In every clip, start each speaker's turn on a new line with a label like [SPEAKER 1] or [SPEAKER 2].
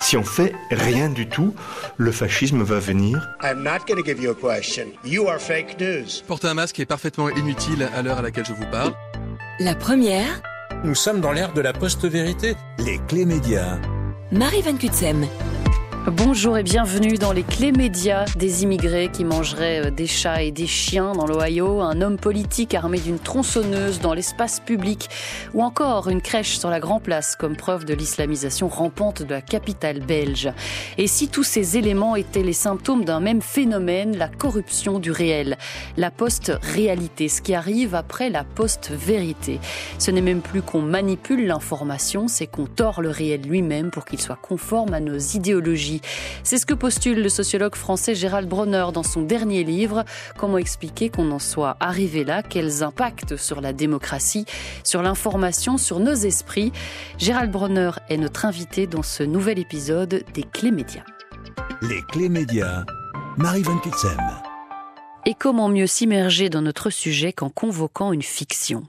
[SPEAKER 1] Si on fait rien du tout, le fascisme va venir.
[SPEAKER 2] I'm not going to give you a question. You are fake news.
[SPEAKER 3] Porter un masque est parfaitement inutile à l'heure à laquelle je vous parle.
[SPEAKER 4] La première.
[SPEAKER 5] Nous sommes dans l'ère de la post-vérité.
[SPEAKER 6] Les clés médias.
[SPEAKER 4] Marie Van Cutsem.
[SPEAKER 7] Bonjour et bienvenue dans les clés médias des immigrés qui mangeraient des chats et des chiens dans l'Ohio, un homme politique armé d'une tronçonneuse dans l'espace public ou encore une crèche sur la Grand Place comme preuve de l'islamisation rampante de la capitale belge. Et si tous ces éléments étaient les symptômes d'un même phénomène, la corruption du réel, la post-réalité, ce qui arrive après la post-vérité. Ce n'est même plus qu'on manipule l'information, c'est qu'on tord le réel lui-même pour qu'il soit conforme à nos idéologies. C'est ce que postule le sociologue français Gérald Bronner dans son dernier livre. Comment expliquer qu'on en soit arrivé là? Quels impacts sur la démocratie, sur l'information, sur nos esprits? Gérald Bronner est notre invité dans ce nouvel épisode des Clés médias.
[SPEAKER 6] Les clés médias, Marie Van Cutsem.
[SPEAKER 7] Et comment mieux s'immerger dans notre sujet qu'en convoquant une fiction?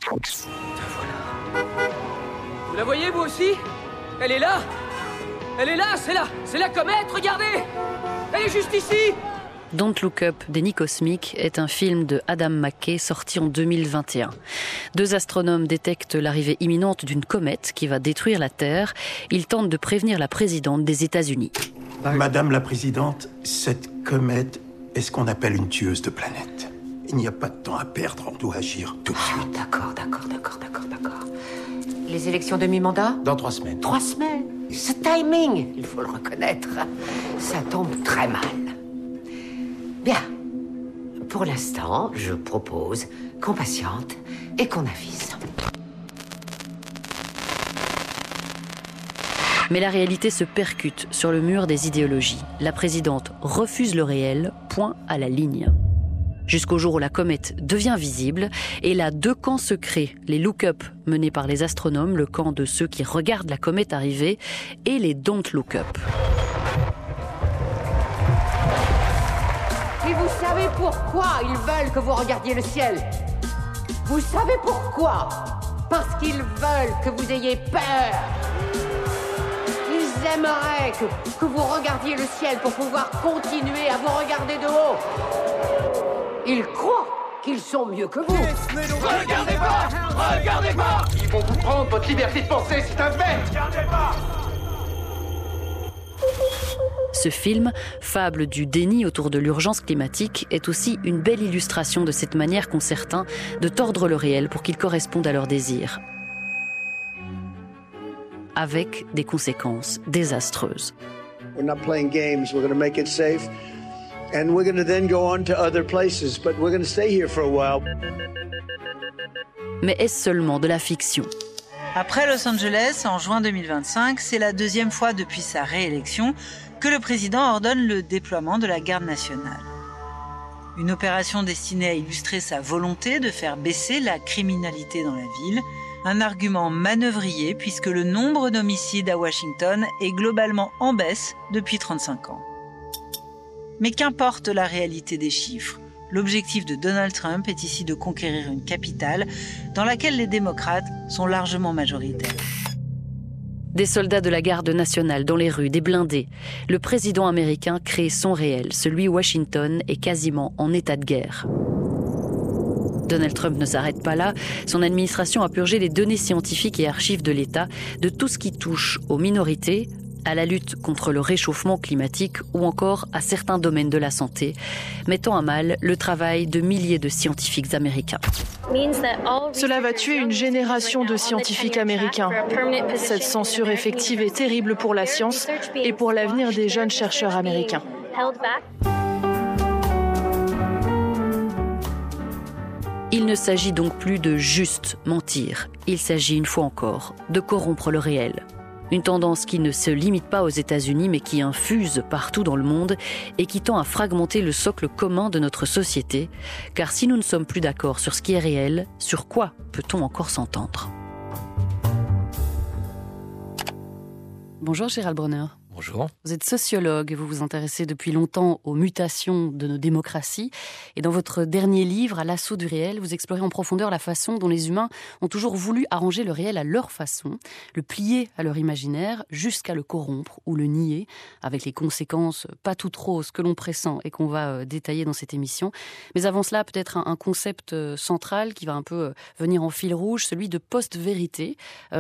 [SPEAKER 8] Vous la voyez vous aussi? Elle est là! Elle est là, c'est la comète, regardez! Elle est juste ici!
[SPEAKER 7] Don't Look Up, Déni cosmique, est un film de Adam McKay sorti en 2021. Deux astronomes détectent l'arrivée imminente d'une comète qui va détruire la Terre. Ils tentent de prévenir la présidente des États-Unis.
[SPEAKER 9] Madame la présidente, cette comète est ce qu'on appelle une tueuse de planètes. Il n'y a pas de temps à perdre, on doit agir tout de suite.
[SPEAKER 10] D'accord. Les élections de mi-mandat?
[SPEAKER 9] Dans 3 semaines.
[SPEAKER 10] 3 semaines? Ce timing, il faut le reconnaître, ça tombe très mal. Bien. Pour l'instant, je propose qu'on patiente et qu'on avise.
[SPEAKER 7] Mais la réalité se percute sur le mur des idéologies. La présidente refuse le réel, point à la ligne. Jusqu'au jour où la comète devient visible, et là, 2 camps se créent. Les look-up menés par les astronomes, le camp de ceux qui regardent la comète arriver, et les don't look up.
[SPEAKER 10] Et vous savez pourquoi ils veulent que vous regardiez le ciel? Vous savez pourquoi? Parce qu'ils veulent que vous ayez peur. Ils aimeraient que vous regardiez le ciel pour pouvoir continuer à vous regarder de haut. Ils croient qu'ils sont mieux que vous.
[SPEAKER 8] Regardez pas! Ils vont vous prendre votre liberté de penser, c'est un fait! Regardez pas!
[SPEAKER 7] Ce film, fable du déni autour de l'urgence climatique, est aussi une belle illustration de cette manière qu'ont certains de tordre le réel pour qu'il corresponde à leurs désirs. Avec des conséquences désastreuses.
[SPEAKER 2] We're not playing games. We're going to make it safe. And we're going to then go on to other places. But we're going to stay here for a while.
[SPEAKER 7] Mais est-ce seulement de la fiction?
[SPEAKER 11] Après Los Angeles, en juin 2025, c'est la 2e fois depuis sa réélection que le président ordonne le déploiement de la garde nationale. Une opération destinée à illustrer sa volonté de faire baisser la criminalité dans la ville, un argument manœuvrier puisque le nombre d'homicides à Washington est globalement en baisse depuis 35 ans. Mais qu'importe la réalité des chiffres, l'objectif de Donald Trump est ici de conquérir une capitale dans laquelle les démocrates sont largement majoritaires.
[SPEAKER 7] Des soldats de la garde nationale dans les rues, des blindés. Le président américain crée son réel. Celui Washington est quasiment en état de guerre. Donald Trump ne s'arrête pas là. Son administration a purgé les données scientifiques et archives de l'État de tout ce qui touche aux minorités, à la lutte contre le réchauffement climatique ou encore à certains domaines de la santé, mettant à mal le travail de milliers de scientifiques américains.
[SPEAKER 12] Cela va tuer une génération de scientifiques américains. Cette censure effective est terrible pour la science et pour l'avenir des jeunes chercheurs américains.
[SPEAKER 7] Il ne s'agit donc plus de juste mentir. Il s'agit une fois encore de corrompre le réel. Une tendance qui ne se limite pas aux États-Unis, mais qui infuse partout dans le monde et qui tend à fragmenter le socle commun de notre société. Car si nous ne sommes plus d'accord sur ce qui est réel, sur quoi peut-on encore s'entendre? Bonjour Gérald Bronner.
[SPEAKER 13] Bonjour.
[SPEAKER 7] Vous êtes sociologue et vous vous intéressez depuis longtemps aux mutations de nos démocraties. Et dans votre dernier livre, À l'assaut du réel, vous explorez en profondeur la façon dont les humains ont toujours voulu arranger le réel à leur façon, le plier à leur imaginaire, jusqu'à le corrompre ou le nier, avec les conséquences pas toutes roses que l'on pressent et qu'on va détailler dans cette émission. Mais avant cela, peut-être un concept central qui va un peu venir en fil rouge, celui de post-vérité.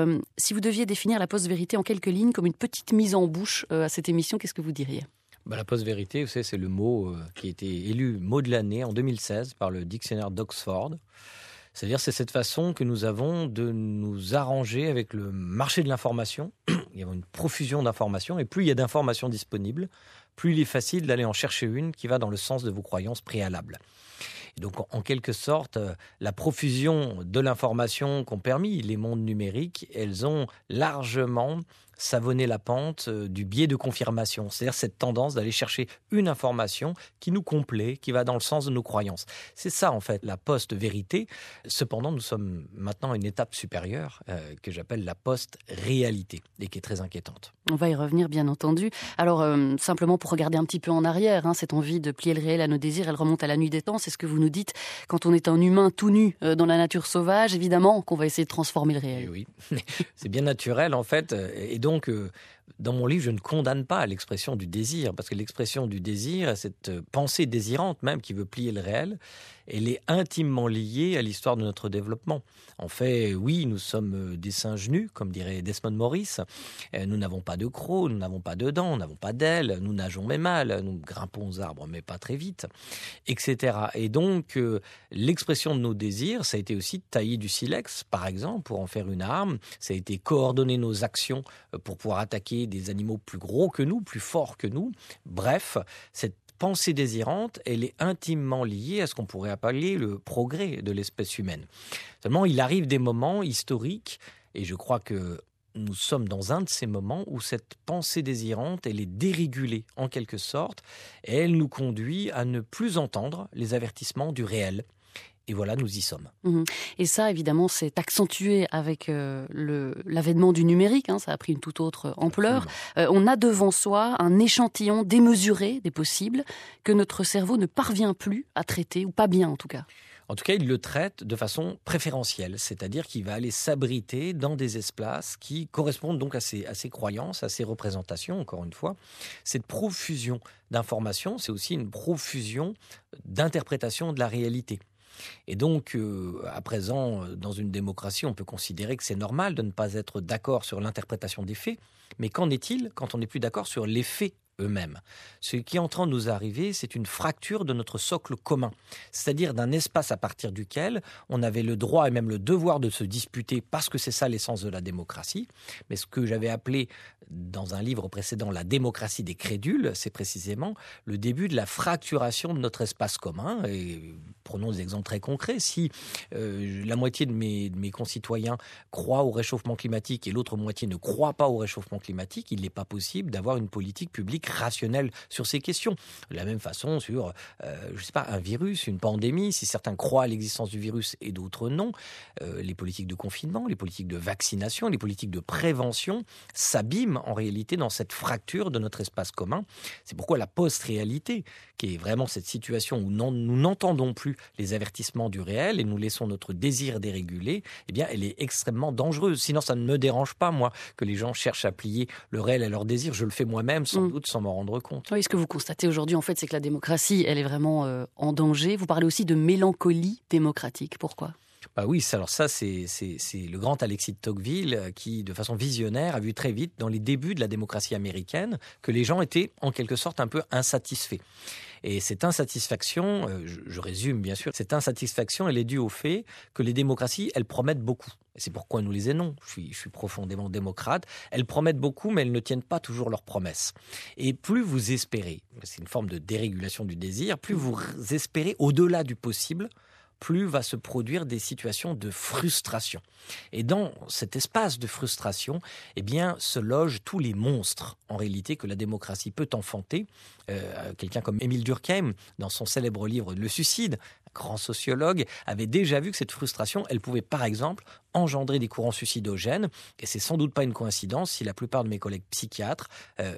[SPEAKER 7] Si vous deviez définir la post-vérité en quelques lignes comme une petite mise en bouche à cette émission, qu'est-ce que vous diriez ?
[SPEAKER 13] La post-vérité, vous savez, c'est le mot qui a été élu mot de l'année en 2016 par le dictionnaire d'Oxford. C'est-à-dire, c'est cette façon que nous avons de nous arranger avec le marché de l'information. Il y a une profusion d'informations, et plus il y a d'informations disponibles, plus il est facile d'aller en chercher une qui va dans le sens de vos croyances préalables. Et donc, en quelque sorte, la profusion de l'information qu'ont permis les mondes numériques, elles ont largement savonné la pente du biais de confirmation. C'est-à-dire cette tendance d'aller chercher une information qui nous complaît, qui va dans le sens de nos croyances. C'est ça, en fait, la post-vérité. Cependant, nous sommes maintenant à une étape supérieure que j'appelle la post-réalité et qui est très inquiétante.
[SPEAKER 7] On va y revenir, bien entendu. Alors, simplement pour regarder un petit peu en arrière, cette envie de plier le réel à nos désirs, elle remonte à la nuit des temps. C'est ce que vous nous dites. Quand on est un humain tout nu dans la nature sauvage, évidemment qu'on va essayer de transformer le réel.
[SPEAKER 13] Et oui, c'est bien naturel, en fait. Et donc, dans mon livre, je ne condamne pas l'expression du désir, parce que l'expression du désir, cette pensée désirante même qui veut plier le réel, elle est intimement liée à l'histoire de notre développement. En fait, oui, nous sommes des singes nus, comme dirait Desmond Morris. Nous n'avons pas de crocs, nous n'avons pas de dents, nous n'avons pas d'ailes, nous nageons mais mal, nous grimpons aux arbres mais pas très vite, etc. Et donc, l'expression de nos désirs, ça a été aussi de tailler du silex, par exemple, pour en faire une arme. Ça a été coordonner nos actions pour pouvoir attaquer des animaux plus gros que nous, plus forts que nous. Bref, cette pensée désirante, elle est intimement liée à ce qu'on pourrait appeler le progrès de l'espèce humaine. Seulement, il arrive des moments historiques, et je crois que nous sommes dans un de ces moments où cette pensée désirante, elle est dérégulée en quelque sorte, et elle nous conduit à ne plus entendre les avertissements du réel. Et voilà, nous y sommes.
[SPEAKER 7] Et ça, évidemment, c'est accentué avec l'avènement du numérique. Ça a pris une toute autre ampleur. On a devant soi un échantillon démesuré des possibles que notre cerveau ne parvient plus à traiter, ou pas bien en tout cas.
[SPEAKER 13] En tout cas, il le traite de façon préférentielle, c'est-à-dire qu'il va aller s'abriter dans des espaces qui correspondent donc à ses croyances, à ses représentations, encore une fois. Cette profusion d'informations, c'est aussi une profusion d'interprétation de la réalité. Et donc, à présent, dans une démocratie, on peut considérer que c'est normal de ne pas être d'accord sur l'interprétation des faits. Mais qu'en est-il quand on n'est plus d'accord sur les faits eux-mêmes? Ce qui est en train de nous arriver, c'est une fracture de notre socle commun, c'est-à-dire d'un espace à partir duquel on avait le droit et même le devoir de se disputer, parce que c'est ça l'essence de la démocratie. Mais ce que j'avais appelé dans un livre précédent la démocratie des crédules, c'est précisément le début de la fracturation de notre espace commun. Et prenons des exemples très concrets. Si la moitié de mes concitoyens croient au réchauffement climatique et l'autre moitié ne croit pas au réchauffement climatique, il n'est pas possible d'avoir une politique publique rationnelle sur ces questions. De la même façon sur, un virus, une pandémie, si certains croient à l'existence du virus et d'autres non, les politiques de confinement, les politiques de vaccination, les politiques de prévention s'abîment en réalité dans cette fracture de notre espace commun. C'est pourquoi la post-réalité, qui est vraiment cette situation où nous n'entendons plus les avertissements du réel et nous laissons notre désir dérégulé, eh bien, elle est extrêmement dangereuse. Sinon, ça ne me dérange pas, moi, que les gens cherchent à plier le réel à leur désir. Je le fais moi-même, sans doute, sans m'en rendre compte.
[SPEAKER 7] Oui, ce que vous constatez aujourd'hui, en fait, c'est que la démocratie, elle est vraiment en danger. Vous parlez aussi de mélancolie démocratique. Pourquoi ?
[SPEAKER 13] Oui, alors ça, c'est le grand Alexis de Tocqueville qui, de façon visionnaire, a vu très vite, dans les débuts de la démocratie américaine, que les gens étaient en quelque sorte un peu insatisfaits. Et cette insatisfaction, je résume bien sûr, cette insatisfaction, elle est due au fait que les démocraties, elles promettent beaucoup. Et c'est pourquoi nous les aimons. Je suis profondément démocrate. Elles promettent beaucoup, mais elles ne tiennent pas toujours leurs promesses. Et plus vous espérez, c'est une forme de dérégulation du désir, plus vous espérez au-delà du possible, plus va se produire des situations de frustration. Et dans cet espace de frustration, eh bien, se logent tous les monstres, en réalité, que la démocratie peut enfanter. Quelqu'un comme Émile Durkheim, dans son célèbre livre « Le suicide », un grand sociologue, avait déjà vu que cette frustration, elle pouvait par exemple engendrer des courants suicidogènes. Et c'est sans doute pas une coïncidence si la plupart de mes collègues psychiatres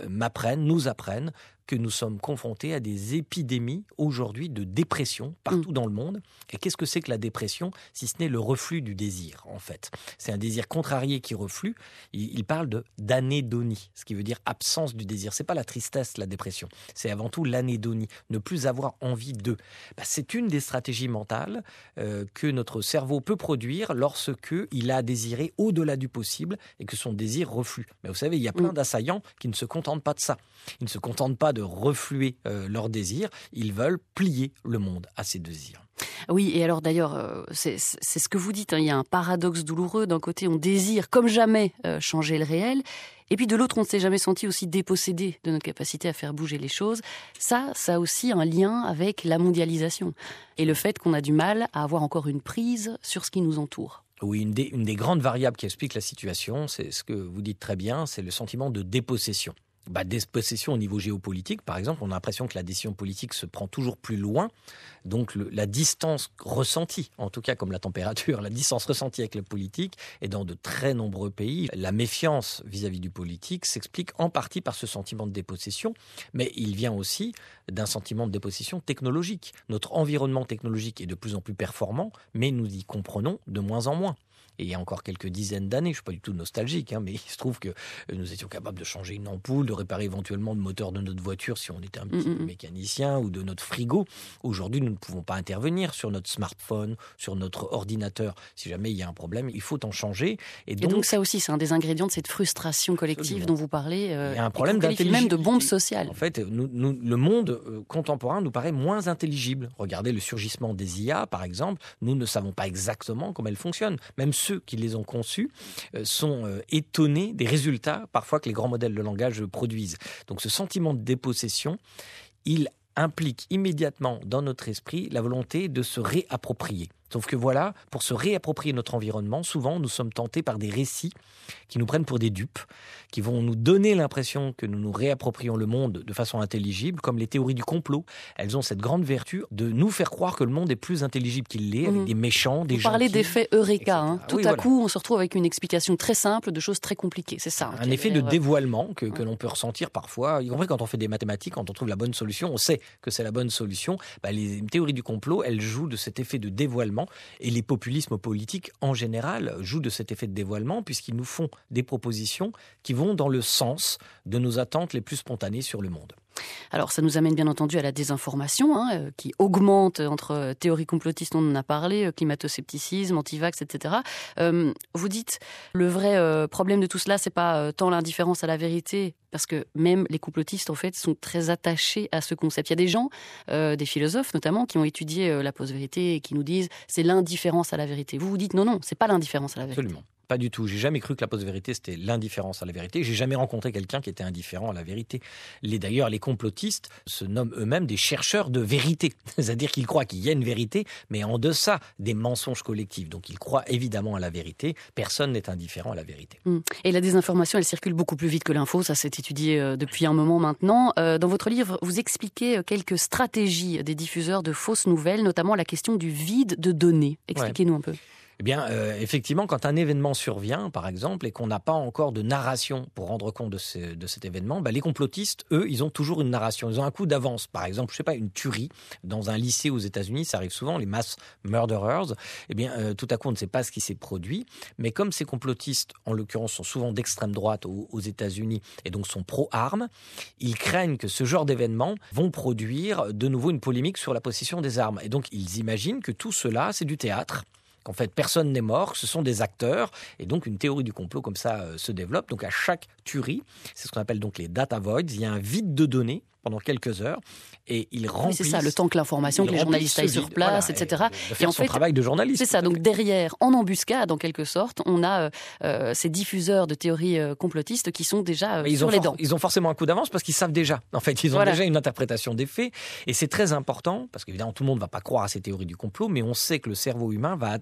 [SPEAKER 13] nous apprennent que nous sommes confrontés à des épidémies aujourd'hui de dépression partout dans le monde. Et qu'est-ce que c'est que la dépression, si ce n'est le reflux du désir, en fait? C'est un désir contrarié qui reflue. Il parle d'anédonie, ce qui veut dire absence du désir. C'est pas la tristesse, la dépression. C'est avant tout l'anédonie, ne plus avoir envie de. C'est une des stratégies mentales que notre cerveau peut produire lorsque il a désiré au-delà du possible et que son désir reflue. Mais vous savez, il y a plein d'assaillants qui ne se contentent pas de ça. Ils ne se contentent pas de refluer leurs désirs, ils veulent plier le monde à ces désirs.
[SPEAKER 7] Oui, et alors d'ailleurs, c'est ce que vous dites, hein, il y a un paradoxe douloureux. D'un côté, on désire comme jamais changer le réel, et puis de l'autre, on ne s'est jamais senti aussi dépossédé de notre capacité à faire bouger les choses. Ça a aussi un lien avec la mondialisation, et le fait qu'on a du mal à avoir encore une prise sur ce qui nous entoure.
[SPEAKER 13] Oui, une des grandes variables qui explique la situation, c'est ce que vous dites très bien, c'est le sentiment de dépossession. Dépossession au niveau géopolitique, par exemple, on a l'impression que la décision politique se prend toujours plus loin, donc la distance ressentie, en tout cas comme la température, la distance ressentie avec la politique, et dans de très nombreux pays, la méfiance vis-à-vis du politique s'explique en partie par ce sentiment de dépossession, mais il vient aussi d'un sentiment de dépossession technologique. Notre environnement technologique est de plus en plus performant, mais nous y comprenons de moins en moins. Et il y a encore quelques dizaines d'années, je ne suis pas du tout nostalgique, mais il se trouve que nous étions capables de changer une ampoule, de réparer éventuellement le moteur de notre voiture si on était un petit mécanicien, ou de notre frigo. Aujourd'hui, nous ne pouvons pas intervenir sur notre smartphone, sur notre ordinateur. Si jamais il y a un problème, il faut en changer. Et donc
[SPEAKER 7] ça aussi, c'est un des ingrédients de cette frustration collective dont vous parlez.
[SPEAKER 13] Il y a un problème d'intelligence.
[SPEAKER 7] Même de bombe sociale.
[SPEAKER 13] En fait, le monde contemporain nous paraît moins intelligible. Regardez le surgissement des IA, par exemple. Nous ne savons pas exactement comment elles fonctionnent. Même ceux qui les ont conçus sont étonnés des résultats parfois que les grands modèles de langage produisent. Donc ce sentiment de dépossession, il implique immédiatement dans notre esprit la volonté de se réapproprier. Sauf que voilà, pour se réapproprier notre environnement, souvent nous sommes tentés par des récits qui nous prennent pour des dupes, qui vont nous donner l'impression que nous nous réapproprions le monde de façon intelligible, comme les théories du complot. Elles ont cette grande vertu de nous faire croire que le monde est plus intelligible qu'il l'est, avec des méchants, des gentils. Vous
[SPEAKER 7] parlez d'effet Eureka. Tout à coup, on se retrouve avec une explication très simple de choses très compliquées. C'est ça.
[SPEAKER 13] Un effet de dévoilement que l'on peut ressentir parfois, y compris quand on fait des mathématiques, quand on trouve la bonne solution, on sait que c'est la bonne solution. Les théories du complot, elles jouent de cet effet de dévoilement. Et les populismes politiques, en général, jouent de cet effet de dévoilement puisqu'ils nous font des propositions qui vont dans le sens de nos attentes les plus spontanées sur le monde.
[SPEAKER 7] Alors ça nous amène bien entendu à la désinformation qui augmente entre théories complotistes, on en a parlé, climato-scepticisme, anti-vax, etc. Vous dites le vrai problème de tout cela, c'est pas tant l'indifférence à la vérité, parce que même les complotistes en fait sont très attachés à ce concept. Il y a des gens, des philosophes notamment, qui ont étudié la post-vérité et qui nous disent c'est l'indifférence à la vérité. Vous dites non, c'est pas l'indifférence à la vérité.
[SPEAKER 13] Absolument. Pas du tout. J'ai jamais cru que la post-vérité, c'était l'indifférence à la vérité. J'ai jamais rencontré quelqu'un qui était indifférent à la vérité. D'ailleurs, les complotistes se nomment eux-mêmes des chercheurs de vérité. C'est-à-dire qu'ils croient qu'il y a une vérité, mais en deçà des mensonges collectifs. Donc, ils croient évidemment à la vérité. Personne n'est indifférent à la vérité.
[SPEAKER 7] Et la désinformation, elle circule beaucoup plus vite que l'info. Ça s'est étudié depuis un moment maintenant. Dans votre livre, vous expliquez quelques stratégies des diffuseurs de fausses nouvelles, notamment la question du vide de données. Expliquez-nous un peu.
[SPEAKER 13] Eh bien, effectivement, quand un événement survient, par exemple, et qu'on n'a pas encore de narration pour rendre compte de cet événement, les complotistes, eux, ils ont toujours une narration. Ils ont un coup d'avance. Par exemple, je sais pas, une tuerie dans un lycée aux États-Unis, ça arrive souvent, les mass murderers. Eh bien, tout à coup, on ne sait pas ce qui s'est produit. Mais comme ces complotistes, en l'occurrence, sont souvent d'extrême droite aux États-Unis et donc sont pro-armes, ils craignent que ce genre d'événements vont produire de nouveau une polémique sur la possession des armes. Et donc, ils imaginent que tout cela, c'est du théâtre. Qu'en fait, personne n'est mort, ce sont des acteurs, et donc une théorie du complot comme ça se développe. Donc à chaque tuerie, c'est ce qu'on appelle donc les data voids, il y a un vide de données pendant quelques heures, et ils remplissent...
[SPEAKER 7] Oui, c'est ça, le temps que l'information, que les journalistes aillent sur place, etc.
[SPEAKER 13] Et en fait, travail de journaliste.
[SPEAKER 7] C'est ça, donc derrière, en embuscade, en quelque sorte, on a ces diffuseurs de théories complotistes qui sont déjà sur les dents.
[SPEAKER 13] Ils ont forcément un coup d'avance parce qu'ils savent déjà. En fait, ils ont déjà une interprétation des faits, et c'est très important, parce qu'évidemment, tout le monde ne va pas croire à ces théories du complot, mais on sait que le cerveau humain va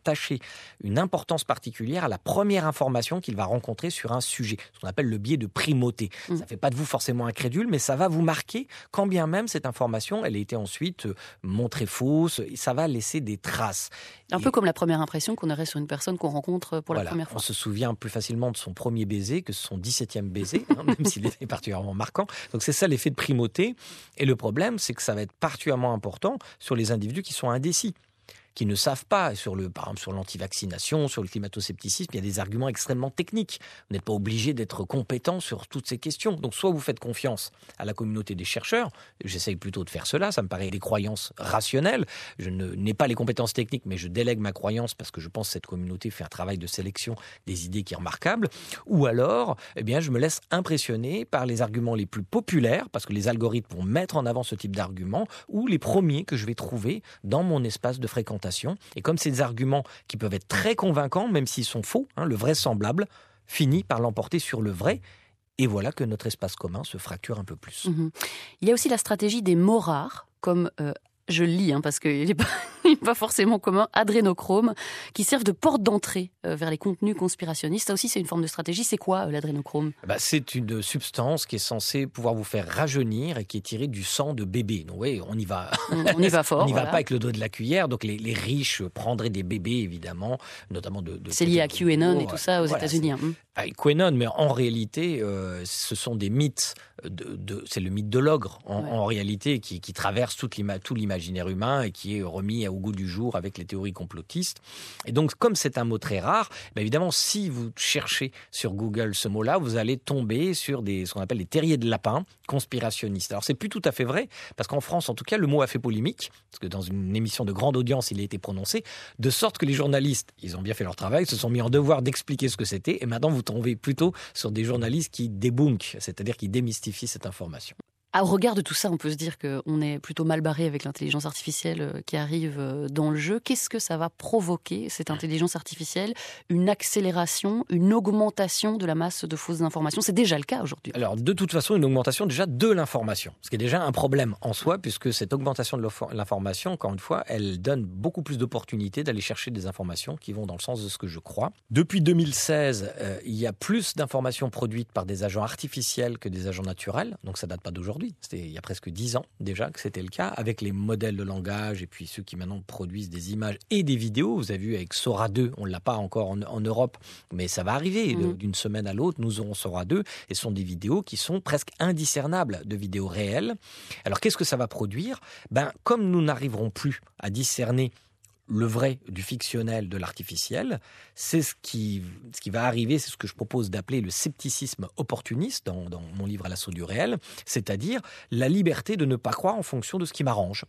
[SPEAKER 13] attacher une importance particulière à la première information qu'il va rencontrer sur un sujet, ce qu'on appelle le biais de primauté. Ça ne fait pas de vous forcément incrédule, mais ça va vous marquer, quand bien même cette information, elle a été ensuite montrée fausse, et ça va laisser des traces.
[SPEAKER 7] Un peu comme la première impression qu'on aurait sur une personne qu'on rencontre pour la première fois.
[SPEAKER 13] On se souvient plus facilement de son premier baiser que de son 17e baiser, même s'il était particulièrement marquant. Donc c'est ça l'effet de primauté. Et le problème, c'est que ça va être particulièrement important sur les individus qui sont indécis, qui ne savent pas, par exemple sur l'antivaccination, sur le climato-scepticisme, il y a des arguments extrêmement techniques. Vous n'êtes pas obligé d'être compétent sur toutes ces questions. Donc soit vous faites confiance à la communauté des chercheurs, j'essaye plutôt de faire cela, ça me paraît des croyances rationnelles. Je n'ai pas les compétences techniques, mais je délègue ma croyance parce que je pense que cette communauté fait un travail de sélection des idées qui est remarquable. Ou alors, je me laisse impressionner par les arguments les plus populaires, parce que les algorithmes vont mettre en avant ce type d'arguments, ou les premiers que je vais trouver dans mon espace de fréquentation. Et comme c'est des arguments qui peuvent être très convaincants, même s'ils sont faux, le vraisemblable finit par l'emporter sur le vrai. Et voilà que notre espace commun se fracture un peu plus.
[SPEAKER 7] Il y a aussi la stratégie des mots rares, comme je le lis, parce qu'il n'est pas forcément commun, adrénochrome, qui servent de porte d'entrée vers les contenus conspirationnistes. Ça aussi, c'est une forme de stratégie. C'est quoi l'adrénochrome ?
[SPEAKER 13] C'est une substance qui est censée pouvoir vous faire rajeunir et qui est tirée du sang de bébé. Donc oui, on y va.
[SPEAKER 7] On y va fort.
[SPEAKER 13] On n'y va pas avec le dos de la cuillère. Donc les riches prendraient des bébés, évidemment, notamment de
[SPEAKER 7] c'est lié à QAnon et tout ça aux États-Unis.
[SPEAKER 13] QAnon, mais en réalité, ce sont des mythes. C'est le mythe de l'ogre, en réalité, qui traverse tout l'imaginaire humain et qui est remis au goût du jour avec les théories complotistes. Et donc, comme c'est un mot très rare, évidemment, si vous cherchez sur Google ce mot-là, vous allez tomber sur ce qu'on appelle des terriers de lapin conspirationnistes. Alors, c'est plus tout à fait vrai, parce qu'en France, en tout cas, le mot a fait polémique, parce que dans une émission de grande audience, il a été prononcé, de sorte que les journalistes, ils ont bien fait leur travail, se sont mis en devoir d'expliquer ce que c'était, et maintenant, vous tombez plutôt sur des journalistes qui débunkent, c'est-à-dire qui démystifient cette information.
[SPEAKER 7] Au regard de tout ça, on peut se dire qu'on est plutôt mal barré avec l'intelligence artificielle qui arrive dans le jeu. Qu'est-ce que ça va provoquer, cette intelligence artificielle ? Une accélération, une augmentation de la masse de fausses informations ? C'est déjà le cas aujourd'hui.
[SPEAKER 13] Alors, de toute façon, une augmentation déjà de l'information, ce qui est déjà un problème en soi, puisque cette augmentation de l'information, encore une fois, elle donne beaucoup plus d'opportunités d'aller chercher des informations qui vont dans le sens de ce que je crois. Depuis 2016, il y a plus d'informations produites par des agents artificiels que des agents naturels, donc ça date pas d'aujourd'hui. C'était il y a presque 10 ans déjà que c'était le cas, avec les modèles de langage et puis ceux qui maintenant produisent des images et des vidéos. Vous avez vu avec Sora 2, on ne l'a pas encore en Europe, mais ça va arriver d'une semaine à l'autre, nous aurons Sora 2, et ce sont des vidéos qui sont presque indiscernables de vidéos réelles. Alors qu'est-ce que ça va produire ? Comme nous n'arriverons plus à discerner le vrai du fictionnel, de l'artificiel, c'est ce qui va arriver, c'est ce que je propose d'appeler le scepticisme opportuniste dans mon livre À l'assaut du réel, c'est-à-dire la liberté de ne pas croire en fonction de ce qui m'arrange.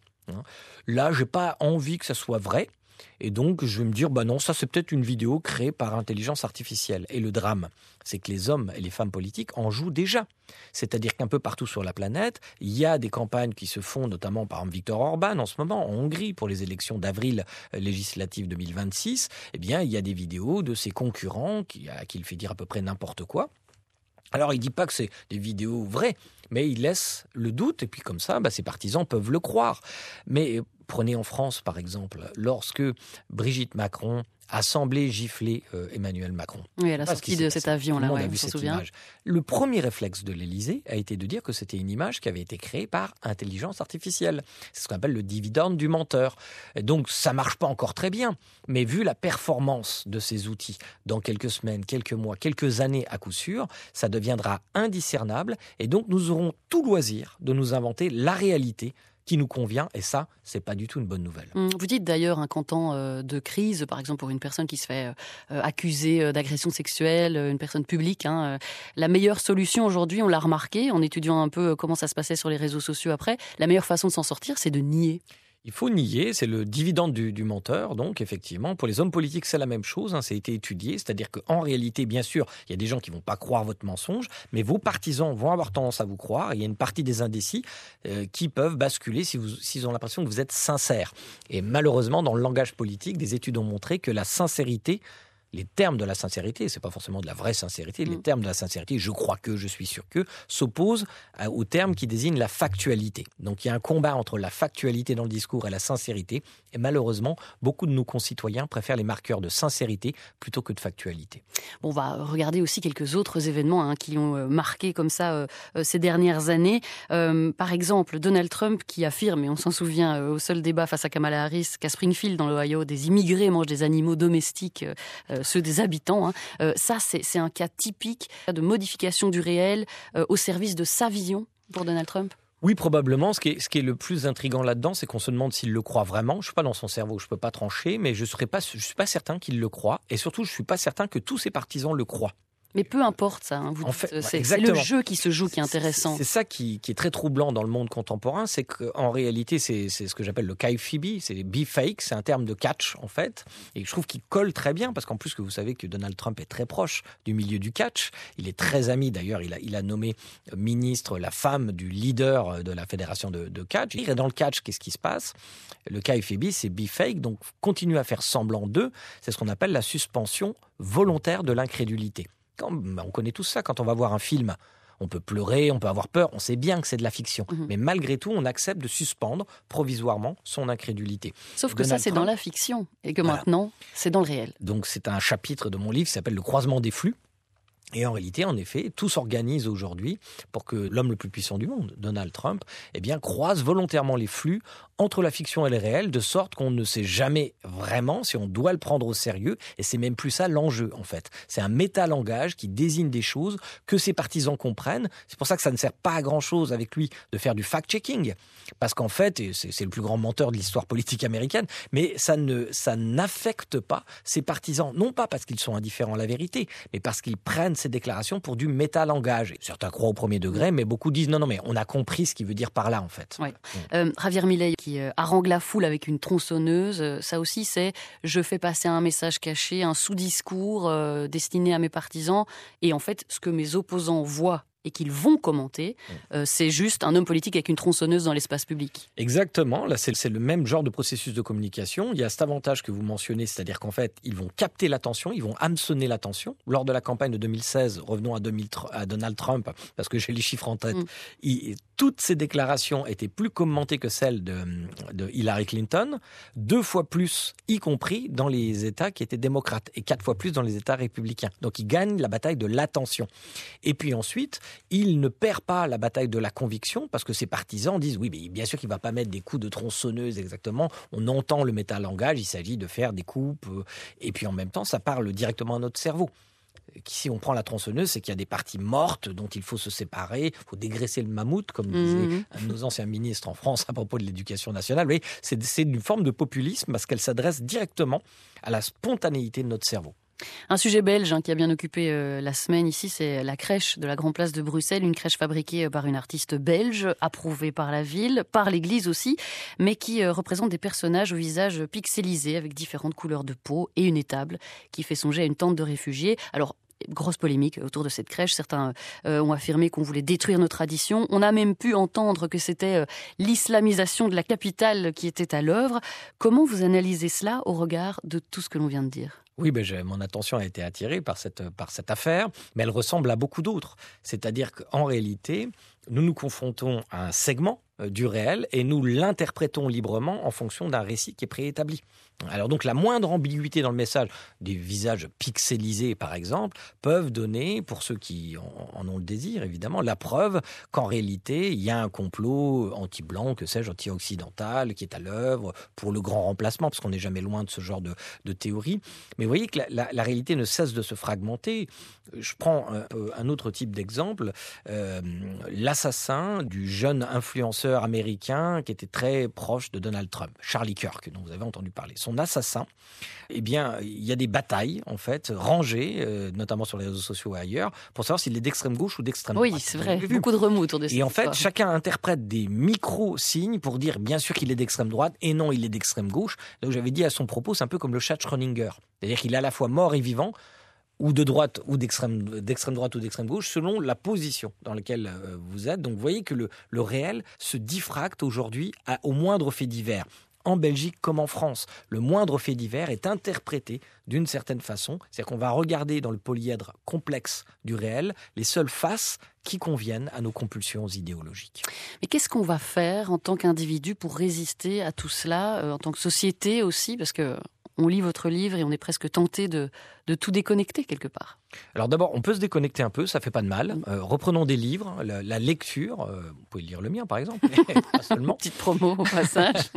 [SPEAKER 13] Là, je n'ai pas envie que ça soit vrai, et donc je vais me dire, non, ça c'est peut-être une vidéo créée par intelligence artificielle. Et le drame, c'est que les hommes et les femmes politiques en jouent déjà. C'est-à-dire qu'un peu partout sur la planète, il y a des campagnes qui se font, notamment par exemple Viktor Orban en ce moment, en Hongrie, pour les élections d'avril législatives 2026. Il y a des vidéos de ses concurrents à qui il fait dire à peu près n'importe quoi. Alors, il ne dit pas que c'est des vidéos vraies, mais il laisse le doute, et puis comme ça, ses partisans peuvent le croire. Mais prenez en France, par exemple, lorsque Brigitte Macron a semblé gifler Emmanuel Macron.
[SPEAKER 7] Oui, à la sortie de cet avion-là,
[SPEAKER 13] on s'en souvient. Le premier réflexe de l'Élysée a été de dire que c'était une image qui avait été créée par intelligence artificielle. C'est ce qu'on appelle le dividende du menteur. Et donc, ça ne marche pas encore très bien, mais vu la performance de ces outils, dans quelques semaines, quelques mois, quelques années à coup sûr, ça deviendra indiscernable, et donc nous aurons tout loisir de nous inventer la réalité qui nous convient, et ça, c'est pas du tout une bonne nouvelle.
[SPEAKER 7] Vous dites d'ailleurs qu'en temps de crise, par exemple pour une personne qui se fait accuser d'agression sexuelle, une personne publique, la meilleure solution aujourd'hui, on l'a remarqué en étudiant un peu comment ça se passait sur les réseaux sociaux après, la meilleure façon de s'en sortir, c'est de nier.
[SPEAKER 13] Il faut nier, c'est le dividende du menteur, donc effectivement. Pour les hommes politiques, c'est la même chose, ça a été étudié, c'est-à-dire qu'en réalité, bien sûr, il y a des gens qui ne vont pas croire votre mensonge, mais vos partisans vont avoir tendance à vous croire. Il y a une partie des indécis qui peuvent basculer s'ils ont l'impression que vous êtes sincère. Et malheureusement, dans le langage politique, des études ont montré que la sincérité les termes de la sincérité, c'est pas forcément de la vraie sincérité, les termes de la sincérité, je crois que, je suis sûr que, s'opposent aux termes qui désignent la factualité. Donc il y a un combat entre la factualité dans le discours et la sincérité, et malheureusement, beaucoup de nos concitoyens préfèrent les marqueurs de sincérité plutôt que de factualité.
[SPEAKER 7] Bon, on va regarder aussi quelques autres événements qui ont marqué comme ça ces dernières années. Par exemple, Donald Trump qui affirme, et on s'en souvient au seul débat face à Kamala Harris, qu'à Springfield, dans l'Ohio, des immigrés mangent des animaux domestiques, ceux des habitants. Ça, c'est un cas typique de modification du réel au service de sa vision pour Donald Trump.
[SPEAKER 13] Oui, probablement. Ce qui est le plus intriguant là-dedans, c'est qu'on se demande s'il le croit vraiment. Je ne suis pas dans son cerveau, je ne peux pas trancher, mais je ne suis pas certain qu'il le croit. Et surtout, je ne suis pas certain que tous ses partisans le croient.
[SPEAKER 7] Mais peu importe ça, vous dites, c'est le jeu qui se joue qui est intéressant.
[SPEAKER 13] C'est ça qui est très troublant dans le monde contemporain, c'est qu'en réalité, c'est ce que j'appelle le kayfabe, c'est be fake, c'est un terme de catch en fait, et je trouve qu'il colle très bien, parce qu'en plus que vous savez que Donald Trump est très proche du milieu du catch, il est très ami d'ailleurs, il a nommé ministre la femme du leader de la fédération de catch, et dans le catch, qu'est-ce qui se passe ? Le kayfabe, c'est be fake, donc continuer à faire semblant d'eux, c'est ce qu'on appelle la suspension volontaire de l'incrédulité. On connaît tout ça, quand on va voir un film, on peut pleurer, on peut avoir peur, on sait bien que c'est de la fiction. Mais malgré tout, on accepte de suspendre provisoirement son incrédulité.
[SPEAKER 7] Sauf que ça, c'est dans la fiction, et que maintenant, c'est dans le réel.
[SPEAKER 13] Donc c'est un chapitre de mon livre qui s'appelle « Le croisement des flux ». Et en réalité, en effet, tout s'organise aujourd'hui pour que l'homme le plus puissant du monde, Donald Trump, croise volontairement les flux entre la fiction et le réel, de sorte qu'on ne sait jamais vraiment si on doit le prendre au sérieux. Et c'est même plus ça l'enjeu, en fait. C'est un métalangage qui désigne des choses que ses partisans comprennent. C'est pour ça que ça ne sert pas à grand-chose avec lui de faire du fact-checking. Parce qu'en fait, et c'est le plus grand menteur de l'histoire politique américaine, mais ça n'affecte pas ses partisans. Non pas parce qu'ils sont indifférents à la vérité, mais parce qu'ils prennent ces déclarations pour du métalangage. Certains croient au premier degré, mais beaucoup disent non, mais on a compris ce qu'il veut dire par là, en fait.
[SPEAKER 7] Ouais. Javier Milei qui harangue la foule avec une tronçonneuse, ça aussi c'est je fais passer un message caché, un sous-discours destiné à mes partisans, et en fait ce que mes opposants voient et qu'ils vont commenter, c'est juste un homme politique avec une tronçonneuse dans l'espace public.
[SPEAKER 13] Exactement, là c'est le même genre de processus de communication. Il y a cet avantage que vous mentionnez, c'est-à-dire qu'en fait, ils vont capter l'attention, ils vont hameçonner l'attention. Lors de la campagne de 2016, revenons à Donald Trump, parce que j'ai les chiffres en tête, toutes ces déclarations étaient plus commentées que celles de Hillary Clinton, 2 fois plus, y compris dans les États qui étaient démocrates, et 4 fois plus dans les États républicains. Donc il gagne la bataille de l'attention. Et puis ensuite, il ne perd pas la bataille de la conviction, parce que ses partisans disent oui, mais bien sûr qu'il ne va pas mettre des coups de tronçonneuse exactement, on entend le métalangage, il s'agit de faire des coupes, et puis en même temps ça parle directement à notre cerveau. Si on prend la tronçonneuse, c'est qu'il y a des parties mortes dont il faut se séparer, il faut dégraisser le mammouth, comme disait un de nos anciens ministres en France à propos de l'éducation nationale. Vous voyez, c'est une forme de populisme parce qu'elle s'adresse directement à la spontanéité de notre cerveau.
[SPEAKER 7] Un sujet belge qui a bien occupé la semaine ici, c'est la crèche de la Grand Place de Bruxelles, une crèche fabriquée par une artiste belge, approuvée par la ville, par l'église aussi, mais qui représente des personnages au visage pixelisé avec différentes couleurs de peau et une étable qui fait songer à une tente de réfugiés. Alors, grosse polémique autour de cette crèche. Certains ont affirmé qu'on voulait détruire nos traditions. On a même pu entendre que c'était l'islamisation de la capitale qui était à l'œuvre. Comment vous analysez cela au regard de tout ce que l'on vient de dire ?
[SPEAKER 13] Oui, mon attention a été attirée par cette affaire, mais elle ressemble à beaucoup d'autres. C'est-à-dire qu'en réalité, nous nous confrontons à un segment du réel et nous l'interprétons librement en fonction d'un récit qui est préétabli. Alors donc la moindre ambiguïté dans le message, des visages pixelisés par exemple, peuvent donner, pour ceux qui en ont le désir évidemment, la preuve qu'en réalité il y a un complot anti-blanc, que sais-je, anti-occidental qui est à l'œuvre pour le grand remplacement, parce qu'on n'est jamais loin de ce genre de théorie. Mais vous voyez que la réalité ne cesse de se fragmenter. Je prends un autre type d'exemple, l'assassin du jeune influenceur américain qui était très proche de Donald Trump, Charlie Kirk, dont vous avez entendu parler. Son assassin, il y a des batailles, en fait, rangées, notamment sur les réseaux sociaux et ailleurs, pour savoir s'il est d'extrême gauche ou d'extrême droite.
[SPEAKER 7] Oui, c'est vrai, beaucoup de remous autour de ça.
[SPEAKER 13] Et en fait, chacun interprète des micro-signes pour dire, bien sûr qu'il est d'extrême droite, et non, il est d'extrême gauche. Donc j'avais dit à son propos, c'est un peu comme le chat de Schrödinger. C'est-à-dire qu'il est à la fois mort et vivant, ou de droite, ou d'extrême droite ou d'extrême gauche, selon la position dans laquelle vous êtes. Donc vous voyez que le réel se diffracte aujourd'hui au moindre fait divers. en Belgique comme en France. Le moindre fait divers est interprété d'une certaine façon. C'est-à-dire qu'on va regarder dans le polyèdre complexe du réel les seules faces qui conviennent à nos compulsions idéologiques.
[SPEAKER 7] Mais qu'est-ce qu'on va faire en tant qu'individu pour résister à tout cela, en tant que société aussi, parce que on lit votre livre et on est presque tenté de tout déconnecter quelque part.
[SPEAKER 13] Alors d'abord, on peut se déconnecter un peu, ça fait pas de mal. Reprenons des livres, la lecture, vous pouvez lire le mien par exemple, mais pas seulement.
[SPEAKER 7] Petite promo au passage.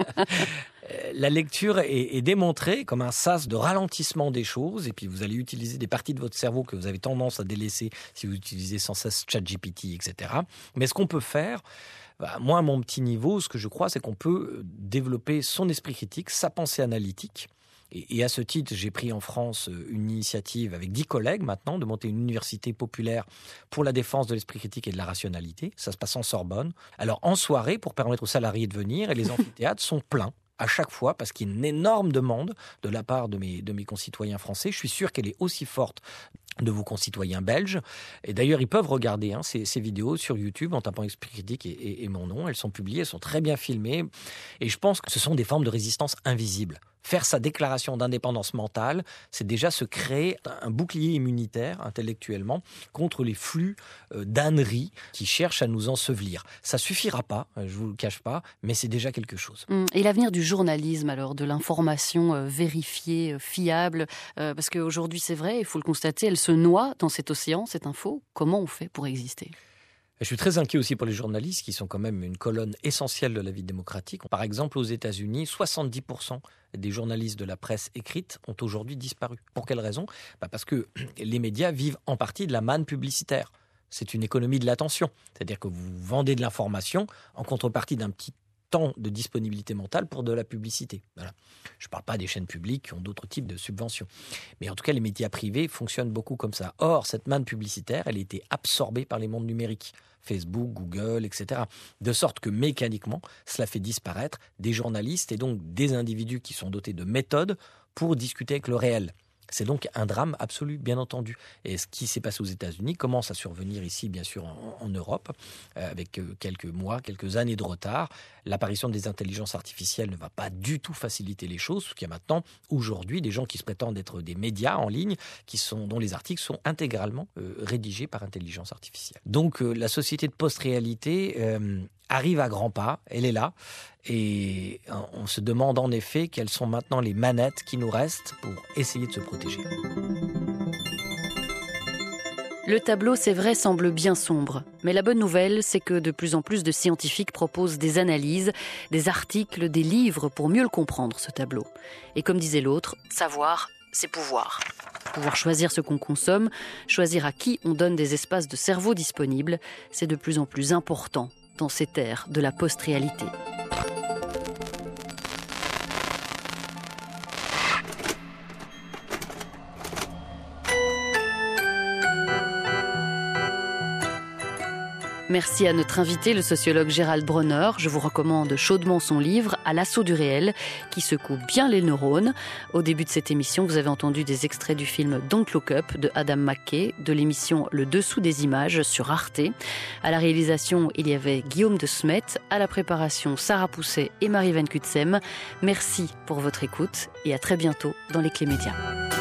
[SPEAKER 13] La lecture est démontrée comme un sas de ralentissement des choses, et puis vous allez utiliser des parties de votre cerveau que vous avez tendance à délaisser si vous utilisez sans cesse ChatGPT, etc. Mais ce qu'on peut faire, moi à mon petit niveau, ce que je crois, c'est qu'on peut développer son esprit critique, sa pensée analytique. Et à ce titre, j'ai pris en France une initiative avec 10 collègues maintenant de monter une université populaire pour la défense de l'esprit critique et de la rationalité. Ça se passe en Sorbonne. Alors en soirée, pour permettre aux salariés de venir, et les amphithéâtres sont pleins à chaque fois parce qu'il y a une énorme demande de la part de mes concitoyens français. Je suis sûr qu'elle est aussi forte de vos concitoyens belges. Et d'ailleurs, ils peuvent regarder ces vidéos sur YouTube en tapant Esprit critique et mon nom. Elles sont publiées, elles sont très bien filmées. Et je pense que ce sont des formes de résistance invisibles. Faire sa déclaration d'indépendance mentale, c'est déjà se créer un bouclier immunitaire intellectuellement contre les flux d'âneries qui cherchent à nous ensevelir. Ça suffira pas, je vous le cache pas, mais c'est déjà quelque chose.
[SPEAKER 7] Et l'avenir du journalisme, alors, de l'information vérifiée, fiable, parce qu'aujourd'hui, c'est vrai, il faut le constater, elle se noie dans cet océan, cette info. Comment on fait pour exister ?
[SPEAKER 13] Je suis très inquiet aussi pour les journalistes qui sont quand même une colonne essentielle de la vie démocratique. Par exemple, aux États-Unis, 70% des journalistes de la presse écrite ont aujourd'hui disparu. Pour quelle raison ? Parce que les médias vivent en partie de la manne publicitaire. C'est une économie de l'attention. C'est-à-dire que vous vendez de l'information en contrepartie d'un petit temps de disponibilité mentale pour de la publicité. Voilà. Je ne parle pas des chaînes publiques qui ont d'autres types de subventions. Mais en tout cas, les médias privés fonctionnent beaucoup comme ça. Or, cette manne publicitaire, elle a été absorbée par les mondes numériques. Facebook, Google, etc. De sorte que mécaniquement, cela fait disparaître des journalistes et donc des individus qui sont dotés de méthodes pour discuter avec le réel. C'est donc un drame absolu, bien entendu. Et ce qui s'est passé aux États-Unis commence à survenir ici, bien sûr, en Europe, avec quelques mois, quelques années de retard. L'apparition des intelligences artificielles ne va pas du tout faciliter les choses, parce qu'il y a maintenant, aujourd'hui, des gens qui se prétendent être des médias en ligne, dont les articles sont intégralement rédigés par intelligence artificielle. Donc, la société de post-réalité arrive à grands pas, elle est là, et on se demande en effet quelles sont maintenant les manettes qui nous restent pour essayer de se protéger.
[SPEAKER 7] Le tableau, c'est vrai, semble bien sombre. Mais la bonne nouvelle, c'est que de plus en plus de scientifiques proposent des analyses, des articles, des livres pour mieux le comprendre, ce tableau. Et comme disait l'autre, savoir, c'est pouvoir. Pouvoir choisir ce qu'on consomme, choisir à qui on donne des espaces de cerveau disponibles, c'est de plus en plus important dans cette ère de la post-réalité. Merci à notre invité, le sociologue Gérald Bronner. Je vous recommande chaudement son livre « À l'assaut du réel » qui secoue bien les neurones. Au début de cette émission, vous avez entendu des extraits du film « Don't Look Up » de Adam McKay, de l'émission « Le dessous des images » sur Arte. À la réalisation, il y avait Guillaume de Smet. À la préparation, Sarah Pousset et Marie Van Cutsem. Merci pour votre écoute et à très bientôt dans les Clés Médias.